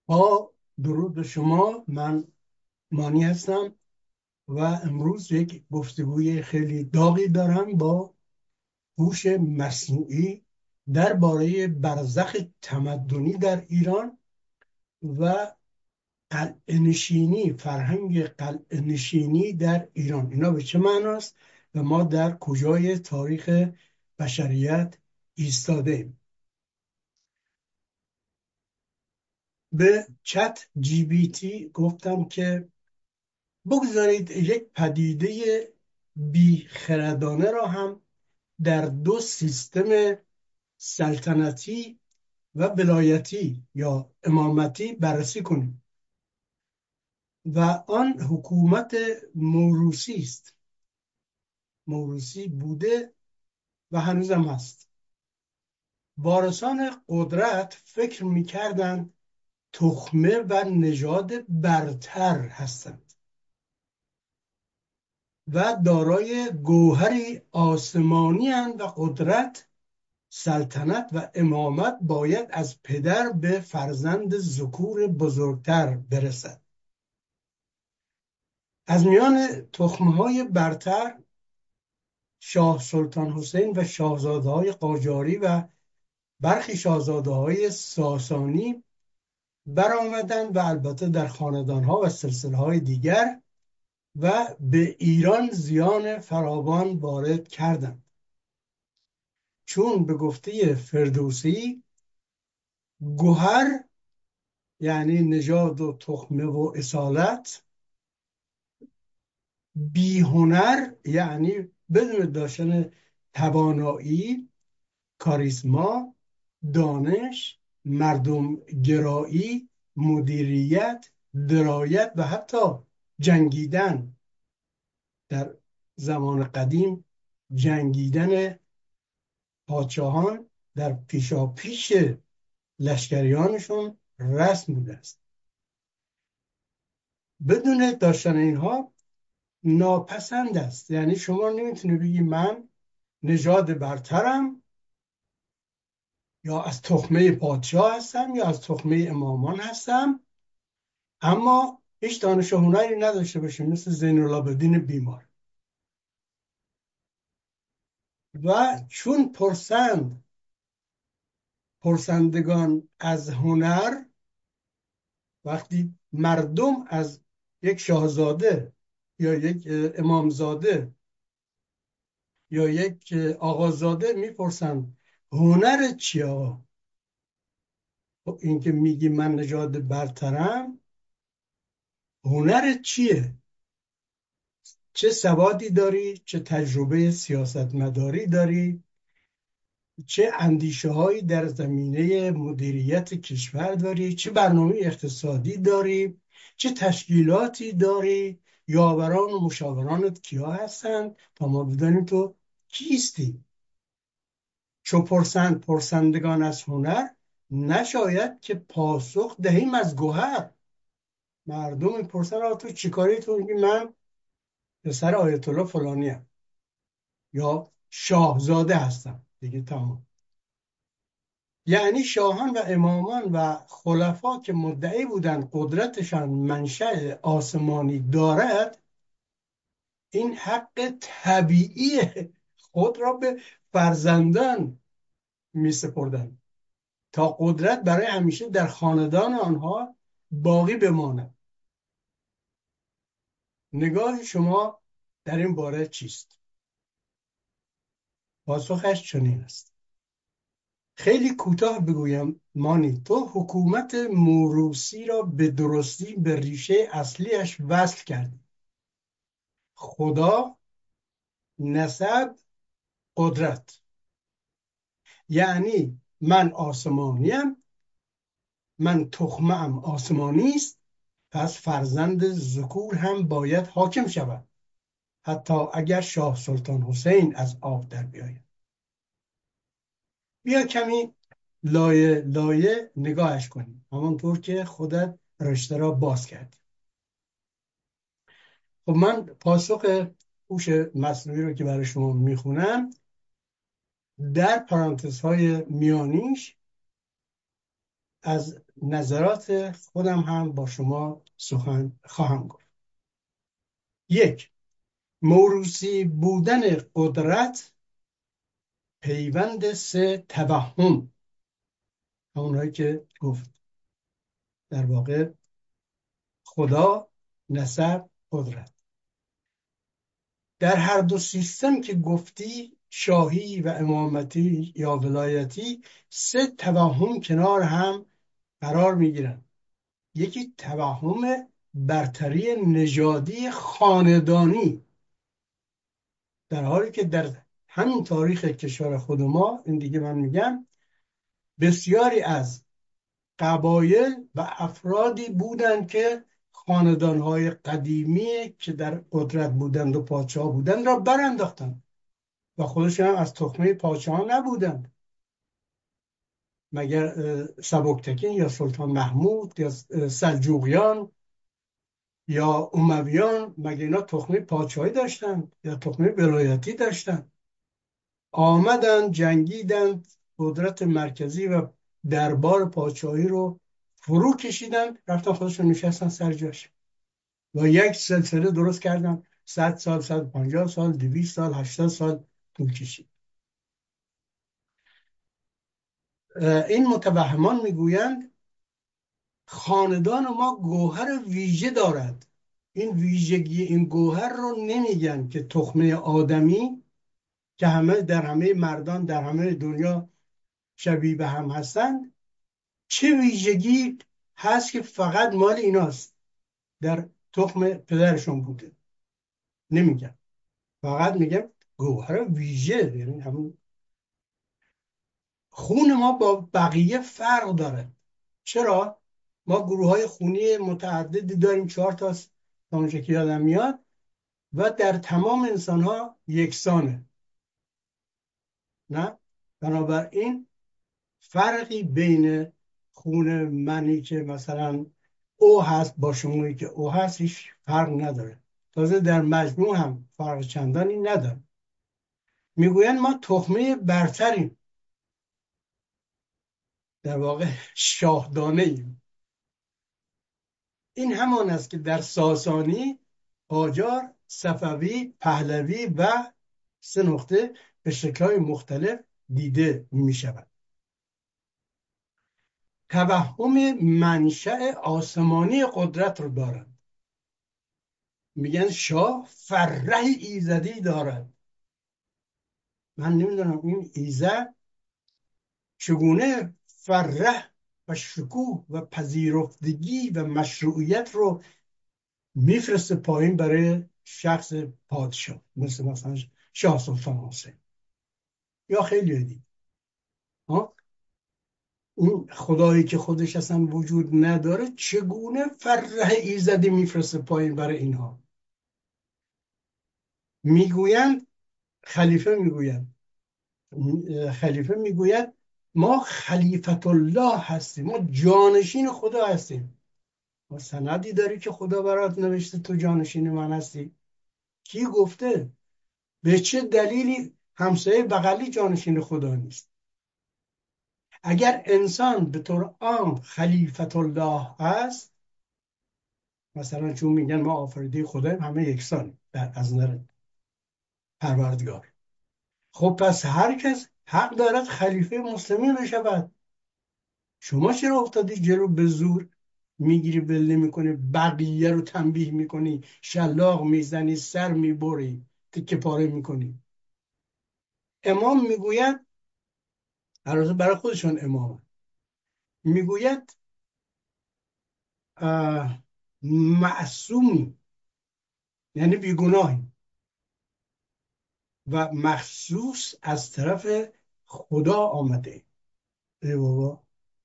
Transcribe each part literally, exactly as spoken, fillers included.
با درود به شما. من مانی هستم و امروز یک گفتگوی خیلی داغی دارم با هوش مصنوعی درباره برزخ تمدنی در ایران و قلعه نشینی، فرهنگ قلعه نشینی در ایران. اینا به چه معناست و ما در کجای تاریخ بشریت ایستاده ایم؟ به چت جی بی تی گفتم که بگذارید یک پدیده بیخردانه را هم در دو سیستم سلطنتی و ولایتی یا امامتی بررسی کنیم و آن حکومت موروثی است. موروثی بوده و هنوزم هست. وارثان قدرت فکر می‌کردند تخمه و نژاد برتر هستند و دارای گوهری آسمانی اند و قدرت، سلطنت و امامت باید از پدر به فرزند ذکور بزرگتر برسد. از میان تخمهای برتر شاه سلطان حسین و شاهزاده‌های قاجاری و برخی شاهزاده‌های ساسانی برآمدند و البته در خاندان‌ها و سلسله‌های دیگر و به ایران زیان فراوان وارد کردند. چون به گفته فردوسی گوهر یعنی نژاد و تخمه و اصالت، بی هنر یعنی بدون داشتن توانایی، کاریسما، دانش، مردم گرایی، مدیریت، درایت و حتی جنگیدن. در زمان قدیم جنگیدن پادشاهان در پیشاپیش لشکریانشون رسم بوده است. بدون داشتن اینها ناپسند است. یعنی شما نمیتونی بگی من نژاد برترم یا از تخمه پادشاه هستم یا از تخمه امامان هستم، اما هیچ دانش و هنری نداشته باشیم مثل زین العابدین بیمار. و چون پرسند پرسندگان از هنر، وقتی مردم از یک شاهزاده یا یک امامزاده یا یک آقازاده میپرسند هنر چیه آقا؟ این که میگی من نژاد برترم، هنر چیه؟ چه سوادی داری؟ چه تجربه سیاستمداری داری؟ چه اندیشه هایی در زمینه مدیریت کشور داری؟ چه برنامه اقتصادی داری؟ چه تشکیلاتی داری؟ یاوران و مشاورانت کیا هستند تا ما بدانیم تو کیستی؟ چو پرسند پرسندگان از هنر، نشاید که پاسخ دهیم از گوهر. مردم میپرسن آقا تو چیکاری؟ تو میگی من پسر آیت الله فلانی ام یا شاهزاده هستم دیگه، تمام. یعنی شاهان و امامان و خلفا که مدعی بودند قدرتشان منشأ آسمانی دارد، این حق طبیعی خود را به فرزندان می سپردند تا قدرت برای همیشه در خاندان آنها باقی بماند. نگاه شما در این باره چیست؟ پاسخش چنین است. خیلی کوتاه بگویم مانی، تو حکومت موروثی را به درستی به ریشه اصلیش وصل کردی. خدا، نسب، قدرت. یعنی من آسمانیم، من تخمه‌ام آسمانی است، پس فرزند ذکور هم باید حاکم شود، حتی اگر شاه سلطان حسین از آب در بیاید. بیا کمی لایه لایه نگاهش کنیم، همانطور که خودت رشته را باز کردی. خب من پاسخ هوش مصنوعی رو که برای شما میخونم در پرانتزهای میانیش از نظرات خودم هم با شما سخن خواهم گفت. یک، موروثی بودن قدرت، پیوند سه، توهم. اونهایی که گفت در واقع خدا، نسب، قدرت. در هر دو سیستم که گفتی، شاهی و امامتی یا ولایتی، سه توهم کنار هم قرار میگیرن. یکی توهم برتری نژادی خاندانی، در حالی که در همین تاریخ کشور خود ما، این دیگه من میگم، بسیاری از قبایل و افرادی بودند که خاندانهای قدیمی که در قدرت بودند و پادشاه بودند را برانداختند و خودشون هم از تخمه پادشاه نبودند، مگر سبکتکین یا سلطان محمود یا سلجوقیان یا امویان، مگر اینا تخمه پادشاهی داشتند یا تخمه ولایتی داشتند؟ آمدند، جنگیدند، قدرت مرکزی و دربار پادشاهی رو فرو کشیدند، رفتن خودشون نشستن سر جاش و یک سلسله درست کردن. صد سال، صد و پنجاه سال، دویست سال، هشتاد سال طول کشید. این متوهمان میگویند خاندان ما گوهر ویژه دارد. این ویژگی این گوهر رو نمیگن که تخمه آدمی که همه در همه مردان در همه دنیا شبیه به هم هستند، چه ویژگی هست که فقط مال ایناست، در تخم پدرشون بوده. نمیگن، فقط میگن گوهر ویژه، یعنی همون خون ما با بقیه فرق داره. چرا؟ ما گروه های خونی متعددی داریم، چهار تا تا اونجا که یادم میاد، و در تمام انسان ها یکسانه. نه؟ بنابراین فرقی بین خون منی که مثلا او هست با شمایی که او هست هیچ فرق نداره. تازه در مجموع هم فرق چندانی نداره. میگوین ما تخمه برتریم، در واقع شاهدانه ایم. این همان است که در ساسانی، قاجار، صفوی، پهلوی و سه نقطه به شکل‌های مختلف دیده می شود. توهم منشأ آسمانی قدرت رو دارند. میگن شاه فره ایزدی دارد. من نمیدونم این ایزد چگونه فره و شکوه و پذیرفتگی و مشروعیت رو میفرسته پایین برای شخص پادشاه، مثل مثلا شاه سلطان حسین یا خیلی دیگه. اون خدایی که خودش اصلا وجود نداره چگونه فره ایزدی میفرسته پایین برای اینها؟ میگویند خلیفه میگوید خلیفه میگوید ما خلیفت الله هستیم، ما جانشین خدا هستیم. ما سندی داری که خدا برات نوشته تو جانشین من هستی؟ کی گفته؟ به چه دلیلی همسایه بغلی جانشین خدا نیست؟ اگر انسان به طور عام خلیفت الله هست، مثلا چون میگن ما آفریده خداییم، همه یکسان در از نظر پروردگار، خب پس هر کس حق دارد خلیفه مسلمین بشود. شما چرا افتادی جلو به زور میگیری بله میکنی، بقیه رو تنبیه میکنی، شلاق میزنی، سر میبری، تکه پاره میکنی؟ امام میگوید، البته برای خودشون امام میگوید معصومی یعنی بیگناهی و مخصوص از طرف خدا آمده. ای بابا،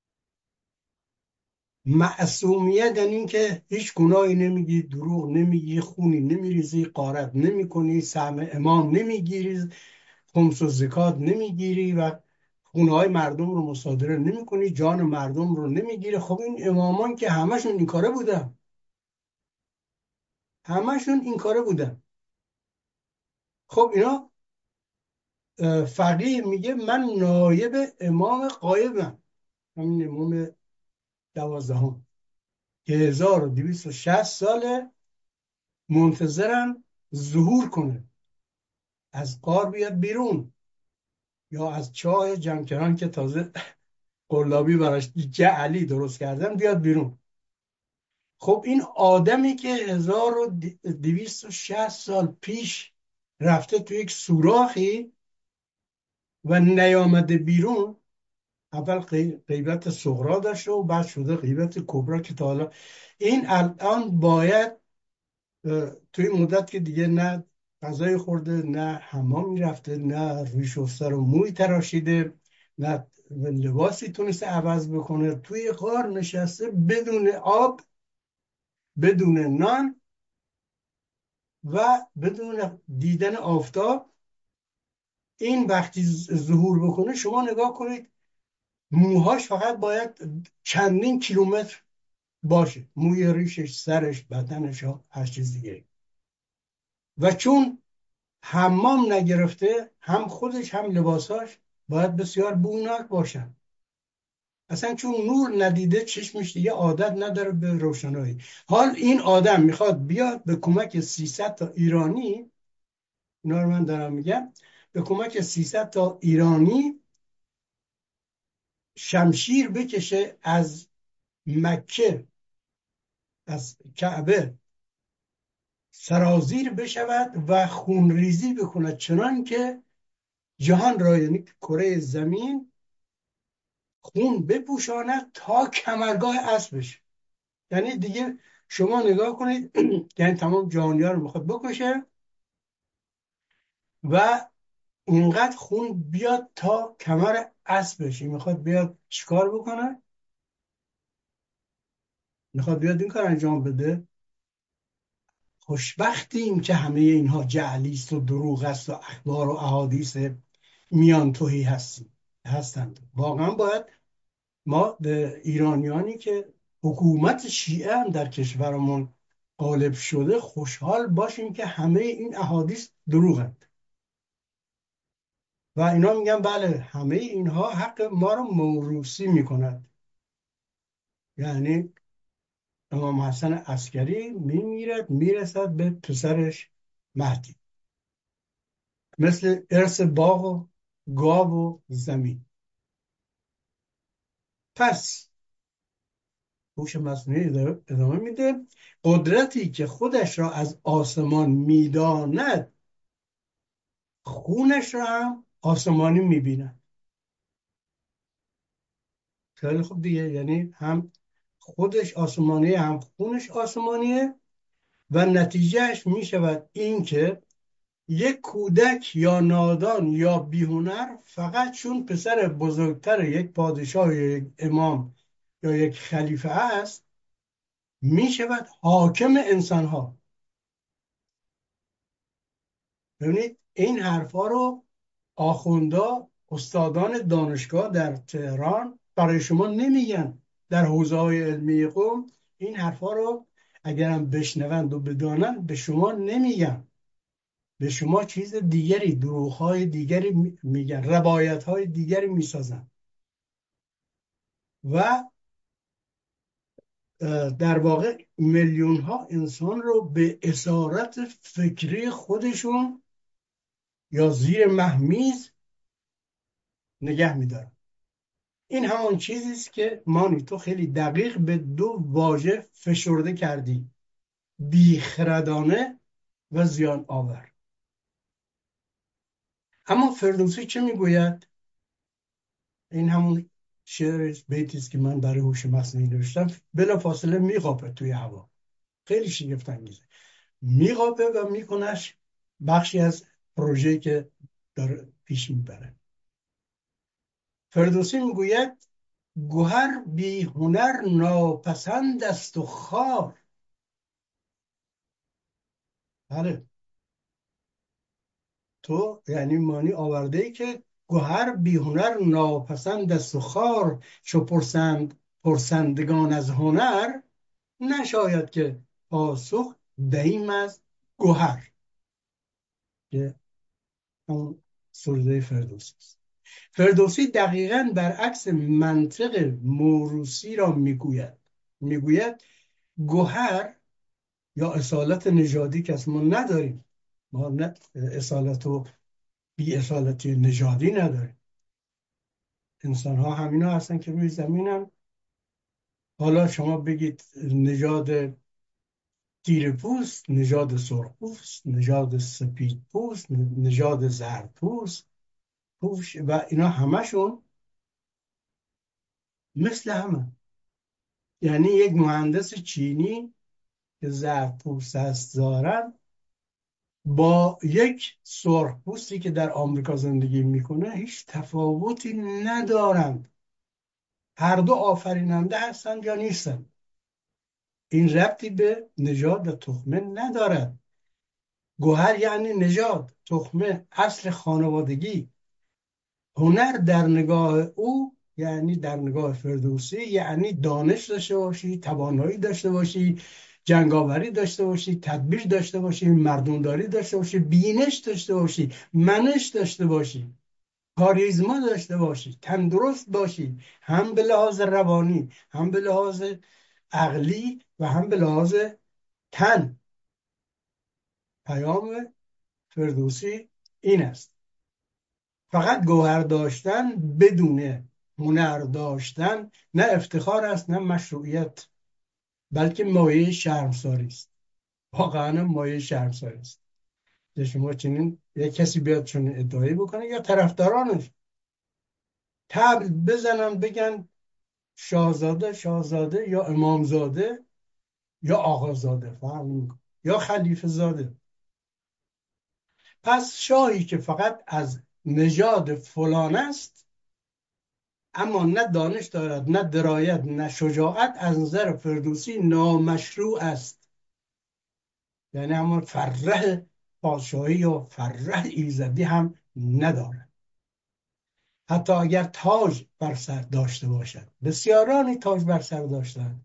معصومیت یعنی این که هیچ گناهی نمیگی، دروغ نمیگی، خونی نمیریزی، غارت نمیکنی، سهم امام نمیگیری، خمس و زکات نمیگیری و خونه های مردم رو مصادره نمیکنی، جان مردم رو نمیگیری. خب این امامان که همشون این کاره بودن، همشون این کاره بودن. خب اینا، فقیه میگه من نایب امام غایبم، همین امام دوازدهم که هزار و دویست و شصت ساله منتظرن ظهور کنه، از غار بیاد بیرون یا از چاه جمکران که تازه قلابی براش جعلی درست کردن بیاد بیرون. خب این آدمی که هزار و دویست و شصت سال پیش رفته تو یک سوراخی و نیامده بیرون، اول غیبت صغرا داشته و بعد شده غیبت کبرا که تا حالا این الان باید توی مدت که دیگه نه غذای خورده، نه حمام رفته، نه روی شسته رو موی تراشیده، نه لباسی تونسته عوض بکنه، توی غار نشسته بدون آب، بدون نان و بدون دیدن آفتاب. این وقتی ظهور بکنه شما نگاه کنید موهاش فقط باید چندین کیلومتر باشه، موی ریشش، سرش، بدنش، هر چیز دیگه. و چون حمام نگرفته، هم خودش هم لباساش باید بسیار بومناک باشن. اصلا چون نور ندیده چشمش دیگه عادت نداره به روشنایی. حال این آدم میخواد بیاد به کمک سیصد تا ایرانی، اینا رو من دارم میگم، به کمک سیصد تا ایرانی شمشیر بکشه، از مکه، از کعبه سرازیر بشود و خونریزی بکند، چنان که جهان را، یعنی کره زمین، خون بپوشاند تا کمرگاه اسبش. یعنی دیگه شما نگاه کنید یعنی تمام جهانی‌ها رو میخواد بکشه و اینقدر خون بیاد تا کمر اسبش. این میخواد بیاد چیکار بکنه؟ میخواد بیاد این کار انجام بده. خوشبختیم که همه اینها جعلی است و دروغ است و اخبار و احادیث میان توهی هستیم هستند. واقعا باید ما به ایرانیانی که حکومت شیعه هم در کشورمون غالب شده خوشحال باشیم که همه این احادیث دروغند و اینا میگن بله همه اینها حق ما رو موروثی میکند. یعنی امام حسن عسکری میمیرد میرسد به پسرش مهدی، مثل ارث باغ و گاو و زمین. پس هوش مصنوعی ادامه میده: قدرتی که خودش را از آسمان میداند خونش را هم آسمانی میبیند. خیلی خوب دیگه، یعنی هم خودش آسمانیه هم خونش آسمانیه و نتیجهش میشود این که یک کودک یا نادان یا بیهنر فقط چون پسر بزرگتر یک پادشاه یا یک امام یا یک خلیفه است میشود حاکم انسان ها. ببینید این حرفا رو آخوندا، استادان دانشگاه در تهران برای شما نمیگن. در حوزه های علمی قوم این حرفا رو اگرم بشنوند و بدانند به شما نمیگن، به شما چیز دیگری، دروغ های دیگری میگن، روایت های دیگری میسازن و در واقع میلیون ها انسان رو به اسارت فکری خودشون یا زیر مهمیز نگه میدارن. این همان چیزی است که مانی تو خیلی دقیق به دو واژه فشرده کردی: بیخردانه و زیان آور. اما فردوسی چه میگوید؟ این همون شعر بیتی است که من برای هوش مصنوعی نوشتم، بلا فاصله میقاپه توی هوا، خیلی شگفت انگیزه، میقاپه و میکنش بخشی از پروژه‌ای که داره پیش میبره. فردوسی میگوید گوهر بی هنر ناپسند است و خار. بله، تو یعنی مانی آورده ای که گوهر بی هنر ناپسند است و خار، چو پرسند پرسندگان از هنر، نشاید که پاسخ دهیم از گوهر، که اون سرده فردوسی است. فردوسی دقیقاً برعکس منطق موروثی را میگوید. میگوید گوهر یا اصالت نژادی که ما نداریم، ما نه اصالت و بی اصالتی نژادی نداریم. انسان ها همینا هستن که روی زمینن. حالا شما بگید نژاد تیره پوست، نژاد سرخ پوست، نژاد سپید پوست، نژاد زرد پوست پوست و اینا همشون مثل همه. یعنی یک مهندس چینی که زرد پوست است ظاهراً با یک سرخ پوستی که در آمریکا زندگی میکنه هیچ تفاوتی ندارند. هر دو آفریننده هستند یا نیستند. این ربطی به نژاد و تخمه ندارد. گوهر یعنی نژاد، تخمه اصل خانوادگی. هنر در نگاه او، یعنی در نگاه فردوسی، یعنی دانش داشته باشی، توانایی داشته باشی، جنگاوری داشته باشی، تدبیر داشته باشی، مردمداری داشته باشی، بینش داشته باشی، منش داشته باشی، کاریزما داشته باشی، تندرست باشی، هم به لحاظ روانی، هم به لحاظ عقلی و هم به لحاظ تن. پیام فردوسی این است. فقط گوهر داشتن بدون هنر داشتن نه افتخار است نه مشروعیت، بلکه مایه شرمساری است. واقعا مایه شرمساری است. شما چنین یک کسی بیاد چون ادعایی بکنه یا طرفدارانش تبل بزنن بگن شاهزاده شاهزاده یا امامزاده یا آقازاده فرق نمی‌کنه، یا خلیفه زاده. پس شاهی که فقط از نژاد فلان است اما نه دانش دارد نه درایت نه شجاعت، از نظر فردوسی نامشروع است. یعنی همون فرح پادشاهی یا فرح ایزدی هم ندارد. حتی اگر تاج بر سر داشته باشد، بسیارانی تاج بر سر داشتند،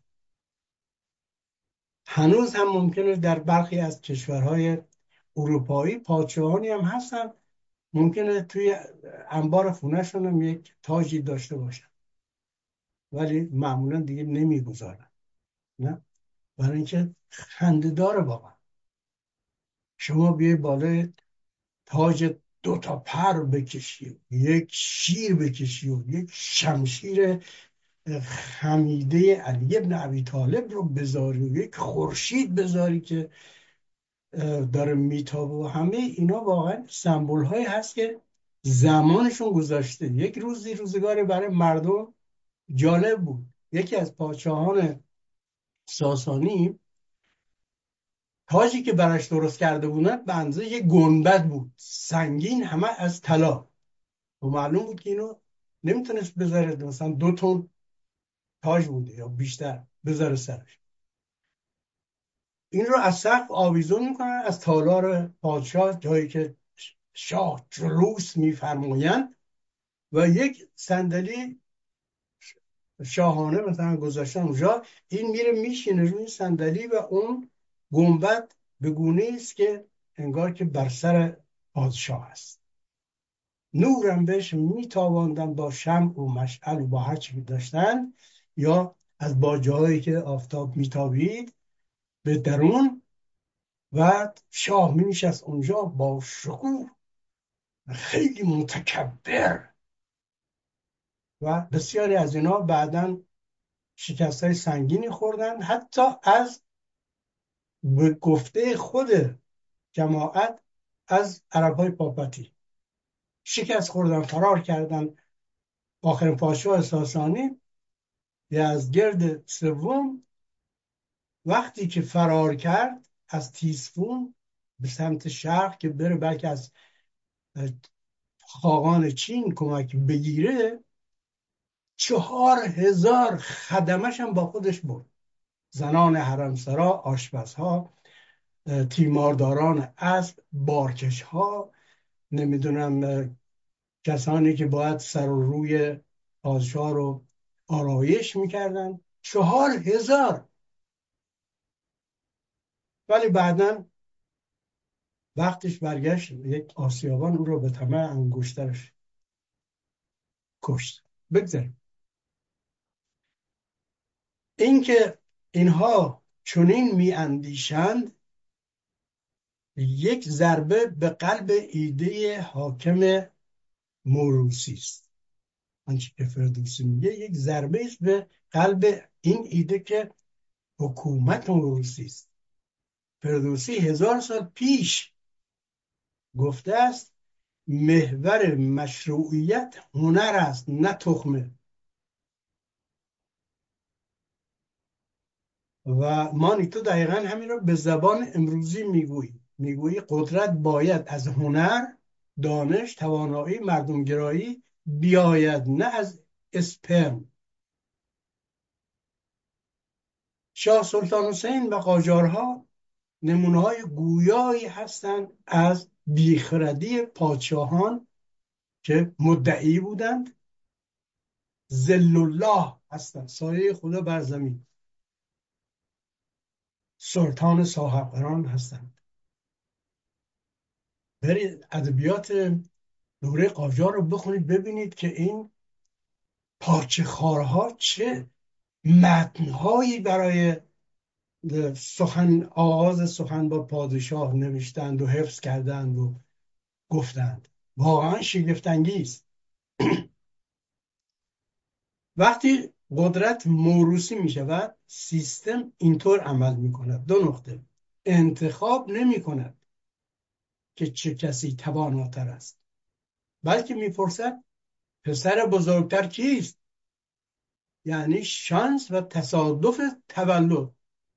هنوز هم ممکنه در برخی از کشورهای اروپایی پادشاهانی هم هستن ممکنه توی انبار خونه‌شون هم یک تاجی داشته باشن، ولی معمولا دیگه نمیگذارن. نه، برای اینکه خنده‌دار واقعا شما بیای بالای تاج دو تا پر بکشی، یک شیر بکشی و یک شمشیر خمیده علی ابن ابی طالب رو بذاری و یک خورشید بذاری که داره میتابه و همه اینا واقعا سمبول هایی هست که زمانشون گذاشته. یک روزی روزگاری برای مردم جالب بود. یکی از پادشاهان ساسانی تاجی که براش درست کرده بودن به اندازه یک گنبد بود، سنگین، همه از طلا، و معلوم بود که اینو نمیتونست بذاره، مثلا دو تن تاج بوده یا بیشتر بذاره سرش. این رو از سقف آویزون میکنن از تالار پادشاه، جایی که شاه جلوس میفرمایند، و یک صندلی شاهانه مثلا گذاشتن اونجا. این میره میشینه روی صندلی و اون گنبد به گونه است که انگار که بر سر پادشاه است. نورم بهش میتاباندن با شمع و مشعل و با هر چی داشتن، یا از باجهایی که آفتاب میتابید به درون، و شاه می نشست اونجا با شکوه، خیلی متکبر. و بسیاری از اینا بعداً شکست های سنگینی خوردن، حتی از به گفته خود جماعت از عرب های پاپتی شکست خوردن، فرار کردن. آخرین پادشاه ساسانی یزدگرد سوم وقتی که فرار کرد از تیسفون به سمت شرق که بره بلکه از خاقان چین کمک بگیره، چهار هزار خدمش هم با خودش برد. زنان حرمسرا، آشپزها، تیمارداران اسب، بارکشها، نمیدونم کسانی که باید سر و روی پادشاه رو آرایش میکردن، چهار هزار. ولی بعداً وقتش برگشت، یک آسیابان او رو به طمع انگشترش کشت. بگذاریم اینکه اینها چنین می اندیشند یک ضربه به قلب ایده حاکم موروثی است. آنچه که فردوسی میگه یک ضربه است به قلب این ایده که حکومت موروثی است. فردوسی هزار سال پیش گفته است محور مشروعیت هنر است نه تخمه. و مانی تو دقیقا همین رو به زبان امروزی میگویی. میگویی قدرت باید از هنر، دانش، توانایی، مردمگرایی بیاید، نه از اسپرم. شاه سلطان حسین و قاجارها نمونه های گویایی هستند از بیخردی پادشاهان که مدعی بودند ذل الله هستند، سایه خدا بر زمین، سلطان صاحب قران هستند. برید ادبیات دوره قاجار رو بخونید ببینید که این پارچه خارها چه متنهایی برای سخن آغاز سخن با پادشاه نوشتند و حفظ کردند و گفتند. واقعا شگفت انگیز. وقتی قدرت موروثی می شود سیستم اینطور عمل می کند. دو نقطه: انتخاب نمی کند که چه کسی تواناتر است، بلکه می پرسد پسر بزرگتر کیست؟ یعنی شانس و تصادف تولد.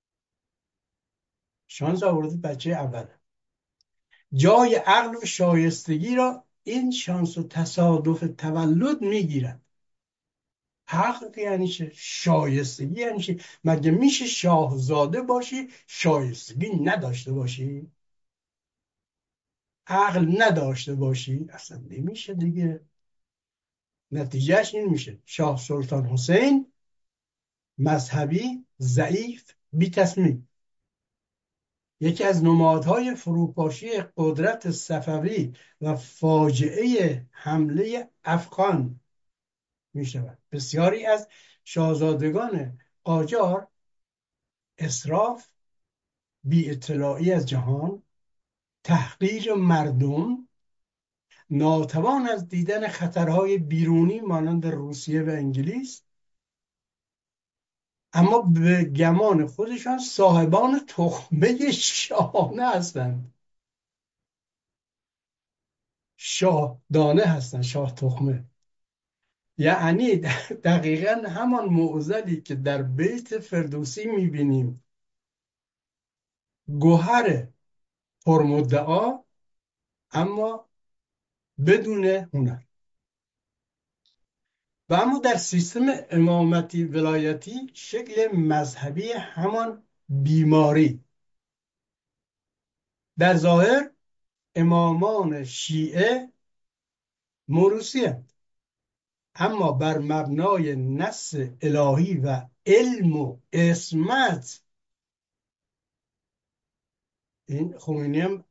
شانس آورده بچه اوله. جای عقل و شایستگی را این شانس و تصادف تولد میگیرد. حق یعنی چه؟ شایستگی یعنی چه؟ مگه میشه شاهزاده باشی شایستگی نداشته باشی؟ عقل نداشته باشی؟ اصلا نمیشه دیگه. نتیجهش این میشه شاه سلطان حسین مذهبی، ضعیف، بی تصمیم. یکی از نمادهای فروپاشی قدرت صفوی و فاجعه حمله افغان می شود. بسیاری از شاهزادگان قاجار اسراف، بی اطلاعی از جهان، تحقیر مردم، ناتوان از دیدن خطرهای بیرونی مانند روسیه و انگلیس، اما به گمان خودشان صاحبان تخمه شاهانه هستند. شاه دانه هستند، شاه تخمه. یعنی دقیقا همان معضلی که در بیت فردوسی میبینیم، گوهر پرمدعا اما بدون هنر. و اما در سیستم امامتی ولایتی شکل مذهبی همان بیماری. در ظاهر امامان شیعه موروثی هستند، اما بر مبنای نص الهی و علم و عصمت. این خمینی هم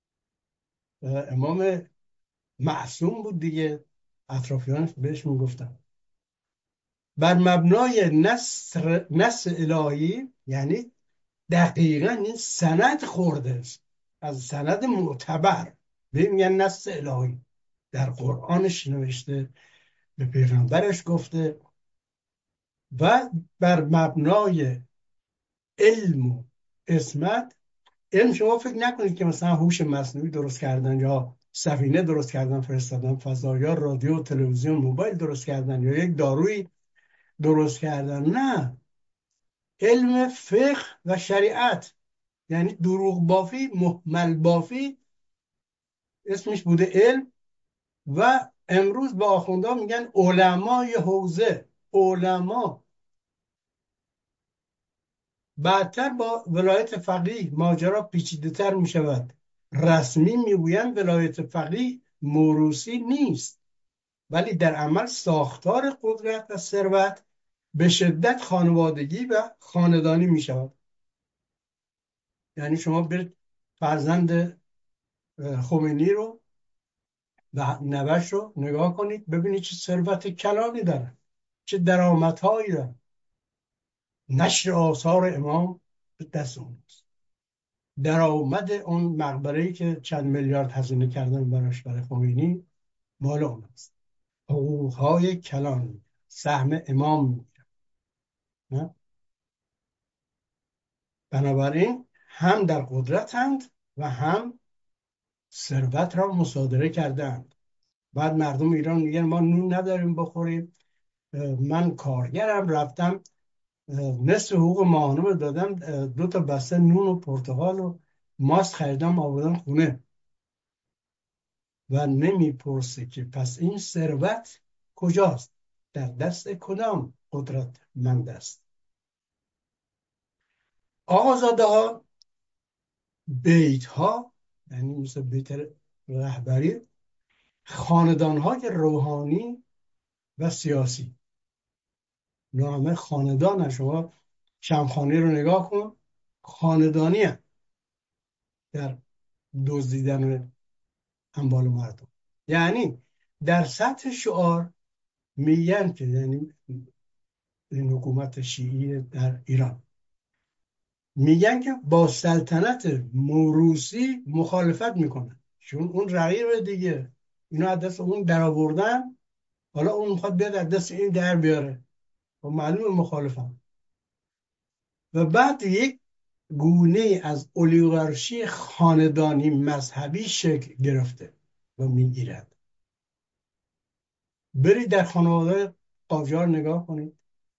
امام معصوم بود دیگه، اطرافیانش بهش میگفتن. بر مبنای نصر نص الهی یعنی دقیقا این سند خورده است از سند معتبر، به میگن نص الهی. در قرآنش نوشته، به پیغمبرش گفته، و بر مبنای علم و عصمت. علم شما فکر نکنید که مثلا هوش مصنوعی درست کردن یا سفینه درست کردن فرستادن فضا یا رادیو تلویزیون موبایل درست کردن یا یک دارویی درست کردن. نه، علم فقه و شریعت، یعنی دروغ بافی، مهمل بافی اسمش بوده علم. و امروز با آخوندها میگن علمای حوزه. علما بعدتر با ولایت فقیه ماجرا پیچیده تر می شود. رسمی میگویند ولایت فقیه موروثی نیست، ولی در عمل ساختار قدرت و ثروت به شدت خانوادگی و خاندانی می شود. یعنی شما برید فرزند خمینی رو و نوش رو نگاه کنید ببینید چه ثروت کلانی دارن، چه درآمدهایی دارن. نشر آثار امام به دست اونست. درآمد اون مقبره‌ای که چند میلیارد هزینه کردن براش برای خمینی مال اونست. حقوقهای کلان، سهم امام. نه؟ بنابراین هم در قدرتند و هم ثروت را مصادره کردند. بعد مردم ایران میگن ما نون نداریم بخوریم. من کارگرم رفتم نصف حقوق ماهانه رو دادم، دو تا بسته نون و پرتقال و ماست خریدم آوردم خونه. و نمیپرسه که پس این ثروت کجاست، در دست کدام قدرتمند است. آقازاده ها بیت ها، یعنی مثل بیت رهبری، خاندان های روحانی و سیاسی. اینا همه خاندان. شما شمخانی رو نگاه کن، خاندانی هم در دزدیدن اموال مردم. یعنی در سطح شعار میگن که، یعنی این حکومت شیعی در ایران میگن که با سلطنت موروثی مخالفت میکنن، چون اون رقیب دیگه، اینا از دست اون در آوردن، حالا اون میخواد بیاد از دست این در بیاره و معلوم مخالفن. و بعد یک گونه از اولیگارشی خاندانی مذهبی شکل گرفته و میگیرد. برید در خانواده قاجار نگاه کنید.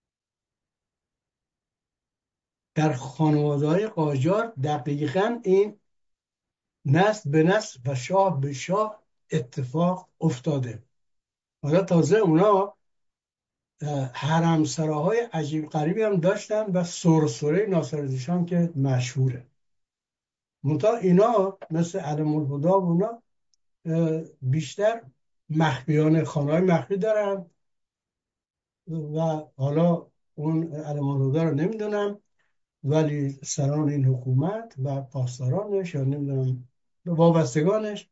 در خانواده قاجار دقیقاً این نسل به نسل و شاه به شاه اتفاق افتاده. حالا تازه اونا حرمسراهای عجیب غریبی هم داشتن و سرسره ناصرالدین که مشهوره. منتها اینا مثل علم الهدی و اونا بیشتر مخفیانه خانه‌های مخفی دارن و حالا اون علم الهدی رو نمیدونم، ولی سران این حکومت و پاسدارانش یا نمیدونم وابستگانش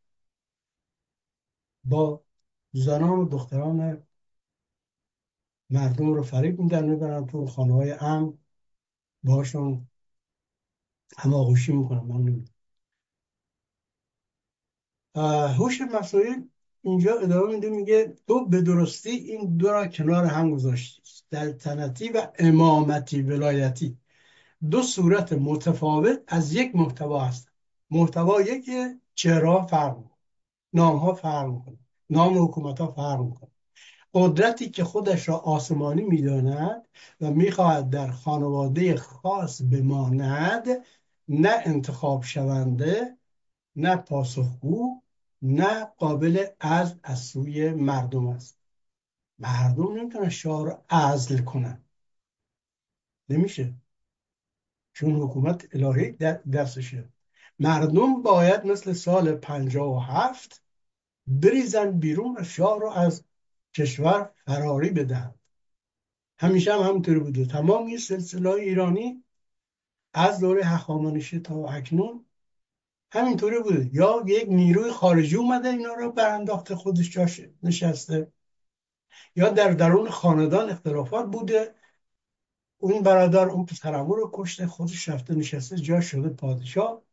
با زنان و دختران مردم رو فریب میدن، میبرن تو خانه های امن باشون هماغوشی میکنن. من نمیدونم. هوش مصنوعی اینجا ادامه میده، میگه تو به درستی این دو را کنار هم گذاشتی، سلطنتی و امامتی ولایتی، دو صورت متفاوت از یک محتوا هست. محتوا یکیه، چهره فرق میکنه، نام ها فرق میکنه، نام حکومت ها فرق میکنه. قدرتی که خودش را آسمانی میداند و میخواهد در خانواده خاص بماند، نه انتخاب شونده، نه پاسخگو، نه قابل عزل از سوی مردم است. مردم نمیتونن شاه رو عزل کنن، نمیشه، چون حکومت الهی دستشه. مردم باید مثل سال پنجاه و هفت بریزن بیرون و شاه رو از کشور فراری بدن. همیشه هم همینطوری بوده. تمام این سلسله ایرانی از دوره هخامنشی تا اکنون همینطوری بوده. یا یک نیروی خارجی اومده اینا رو برانداخته، خودش جاش نشسته، یا در درون خاندان اختلافات بوده، اون برادر اون پسرعمو رو کشته، خودش رفته نشسته جاش شده پادشاه.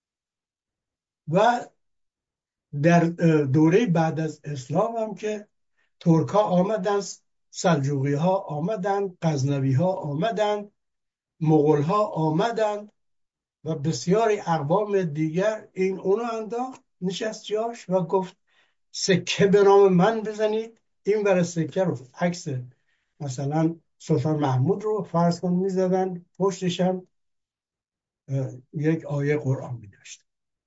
و در دوره بعد از اسلام هم که ترک ها آمدن، سلجوقی ها آمدن، غزنوی ها آمدن، مغول ها آمدن و بسیاری اقوام دیگر، این اونو انداخت نشست جاش و گفت سکه به نام من بزنید. این برای سکه رو عکس مثلا سلطان محمود رو فرض کن میزدن، پشتش هم یک آیه قرآن میداشت.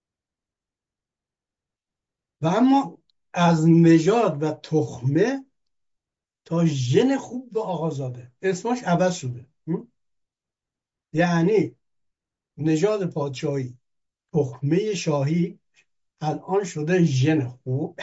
و اما از نژاد و تخمه تا ژن خوب به آقازاده اسمش عوض شده. یعنی نژاد پادشاهی، تخمه شاهی الان شده ژن خوب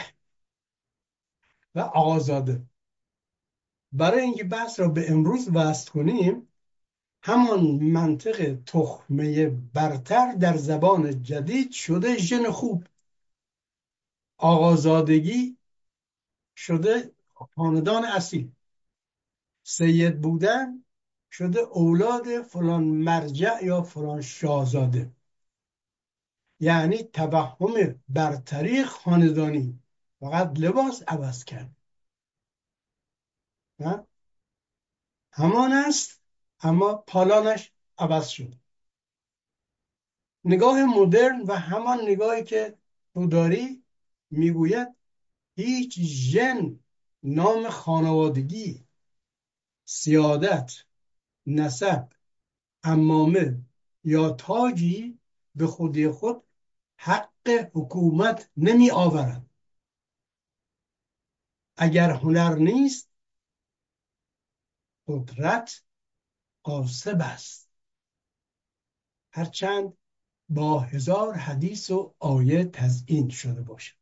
و آقازاده. برای اینکه بحث را به امروز وصل کنیم، همان منطق تخمه برتر در زبان جدید شده ژن خوب. آقازادگی شده خاندان اصیل، سید بودن شده اولاد فلان مرجع یا فلان شاهزاده. یعنی توهم برتری خاندانی فقط لباس عوض کرد، نه؟ همان است اما پالانش عوض شد. نگاه مدرن و همان نگاهی که تو داری میگوید هیچ ژن، نام خانوادگی، سیادت، نسب، عمامه یا تاجی به خودی خود حق حکومت نمی آورد. اگر هنر نیست قدرت قاصب است، هرچند با هزار حدیث و آیه تزیین شده باشد.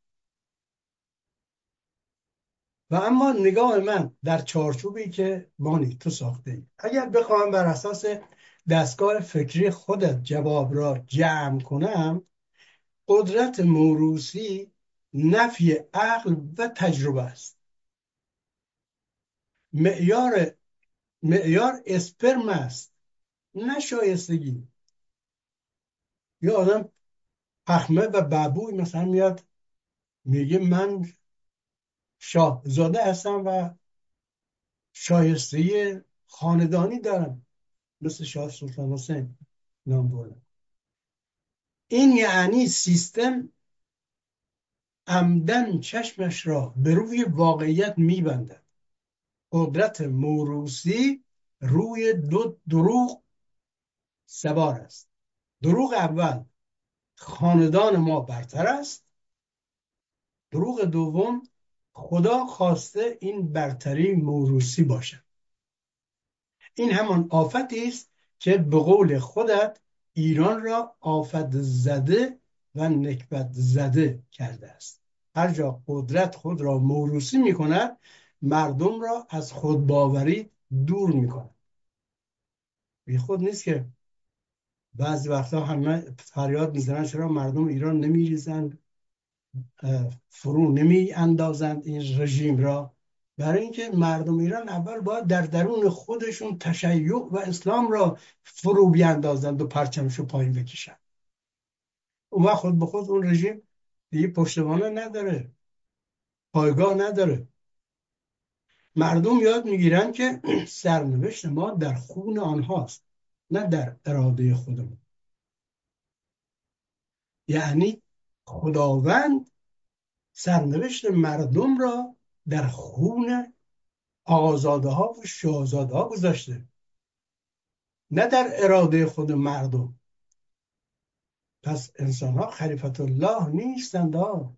و اما نگاه من در چارچوبی که مانی تو ساخته ای، اگر بخوام بر اساس دستگاه فکری خودت جواب را جمع کنم، قدرت موروثی نفی عقل و تجربه است. معیار معیار اسپرم است، نه شایستگی. یا آدم پخمه و ببوی مثلا میاد میگه من شاهزاده هستم و شایستگی خاندانی دارم، مثل شاه سلطان حسین نام بردم. این یعنی سیستم عمدن چشمش را به روی واقعیت میبندد. قدرت موروثی روی دو دروغ سوار است. دروغ اول، خاندان ما برتر است. دروغ دوم، خدا خواسته این برتری موروثی باشد. این همان آفتی است که به قول خودت ایران را آفت زده و نکبت زده کرده است. هر جا قدرت خود را موروثی می کند، مردم را از خودباوری دور می کند. بی خود نیست که بعضی وقتا همه فریاد میزنن چرا مردم ایران نمی ریزند، فرو نمی اندازند این رژیم را. برای اینکه مردم ایران اول باید در درون خودشون تشیع و اسلام را فرو بیاندازند و پرچمشو پایین بکشند. اون وقت خود به خود اون رژیم دیگه پشتوانه نداره، پایگاه نداره. مردم یاد میگیرن که سرنوشت ما در خون آنهاست، نه در اراده خودمون. یعنی خداوند سرنوشت مردم را در خون آقازاده ها و شاهزاده ها گذاشته، نه در اراده خود مردم. پس انسان ها خلیفت الله نیستند ها،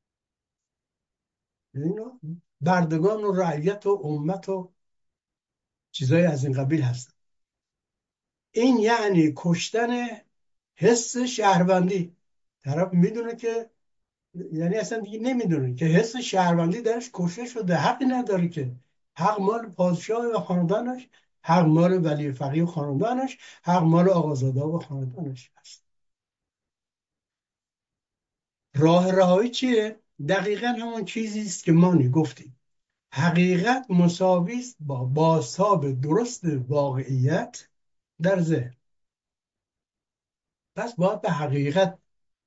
اینا بردگان و رعیت و امت و چیزای از این قبیل هستند. این یعنی کشتن حس شهروندی. طرف میدونه که، یعنی اصلا دیگه نمیدونه که حس شهروندی درش کشته شده، حقی نداره که. حق مال پادشاه و خاندانش، حق مال ولی فقیه و خاندانش، حق مال آقازاده و خاندانش هست. راه رهایی چیه؟ دقیقا همون چیزی است که ما گفتیم. حقیقت مساوی است با بازتاب درست واقعیت در ذهن. پس باید به حقیقت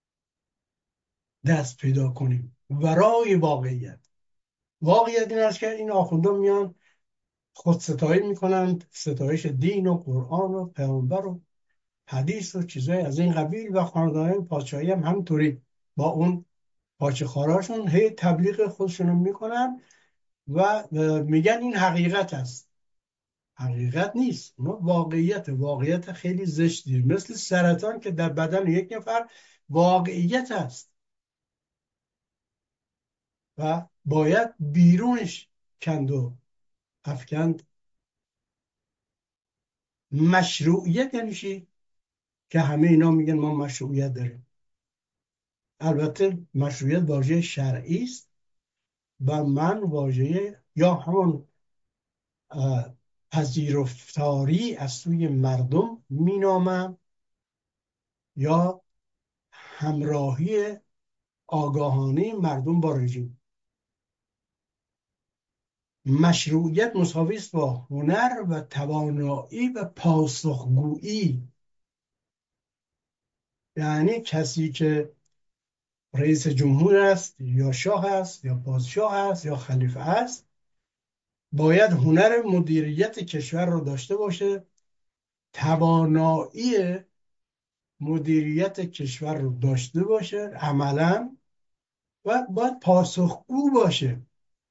دست پیدا کنیم، ورای واقعیت. واقعیت این است که این آخوندان میان خود ستایی میکنند، ستایش دین و قرآن و پیامبر و حدیث و چیزای از این قبیل، و خاندان پادشاهی هم همطوری با اون پاچه خاراشون هی تبلیغ خودشون میکنن و میگن این حقیقت است. حقیقت نیست، ما واقعیت واقعیت خیلی زشتی، مثل سرطان که در بدن یک نفر واقعیت است و باید بیرونش کند و افکند. مشروعیت یعنی چی؟ که همه اینا میگن ما مشروعیت داریم. البته مشروعیت واژه شرعی است و من واژه یا همون پذیرفتاری از سوی مردم مینامم یا همراهی آگاهانه مردم با رژیم. مشروعیت مساوی است با هنر و توانایی و پاسخگویی. یعنی کسی که رئیس جمهور است یا شاه است یا پادشاه است یا خلیفه است باید هنر مدیریت کشور رو داشته باشه، توانایی مدیریت کشور رو داشته باشه عملا، و باید پاسخگو باشه،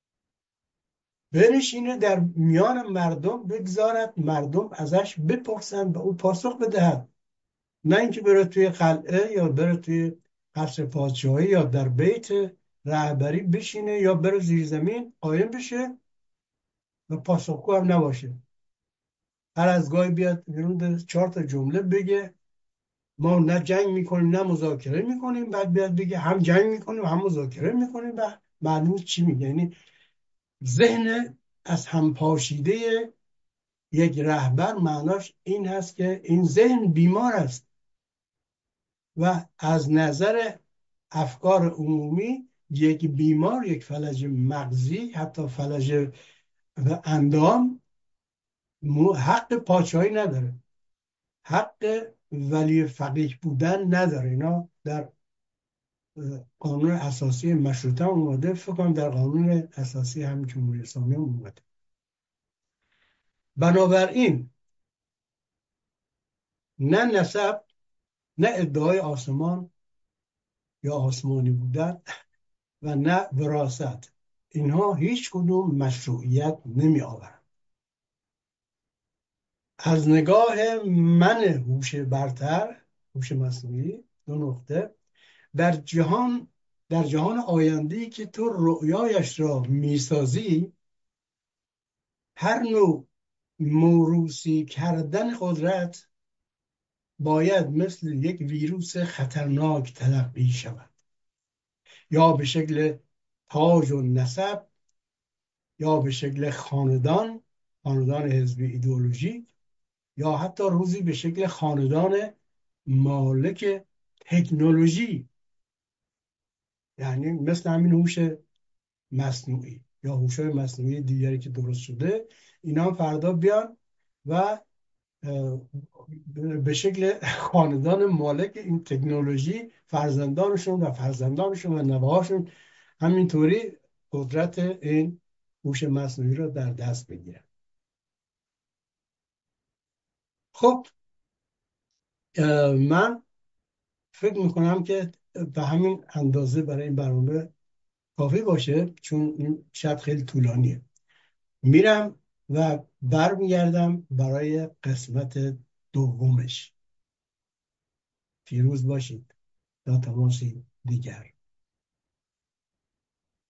بنشینه در میان مردم بگذارد مردم ازش بپرسند و او پاسخ بدهد، نه اینکه بره توی قلعه یا بره توی قصر پادشاهی یا در بیت رهبری بشینه یا بره زیر زمین قایم بشه و پاسخگو هم نباشه. هر از گاهی بیاد بیرون چهار تا جمله بگه ما نه جنگ میکنیم نه مذاکره میکنیم، بعد بیاد بگه هم جنگ میکنیم هم مذاکره میکنیم و معلوم چی میگه. یعنی ذهن از هم پاشیده یک رهبر معناش این هست که این ذهن بیمار است و از نظر افکار عمومی یک بیمار، یک فلج مغزی، حتی فلج اندام حق پادشاهی نداره، حق ولی فقیه بودن نداره. اینا در قانون اساسی مشروطه هم اومده، فکر کنم در قانون اساسی هم جمهوری اسلامی هم اومده. بنابراین نه نسب، نه ادعای آسمان یا آسمانی بودن و نه وراثت، اینها هیچ کدوم مشروعیت نمی آورد. از نگاه من هوش برتر، هوش مصنوعی، دو نقطه، در جهان در جهان آینده‌ای که تو رؤیایش را میسازی، هر نوع موروثی کردن قدرت باید مثل یک ویروس خطرناک تلقی شود، یا به شکل تاج و نسب، یا به شکل خاندان، خاندان حزبی ایدئولوژی، یا حتی روزی به شکل خاندان مالک تکنولوژی، یعنی مثل همین هوش مصنوعی یا هوش‌های مصنوعی دیگری که درست شده. اینا هم فردا بیان و به شکل خاندان مالک این تکنولوژی فرزندانشون و فرزندانشون و نوهاشون همینطوری قدرت این هوش مصنوعی رو در دست بگیرن. خب من فکر میکنم که به همین اندازه برای این برنامه کافی باشه، چون این شب خیلی طولانیه. میرم و برمیگردم برای قسمت دومش. پیروز باشید تا تماسی دیگر.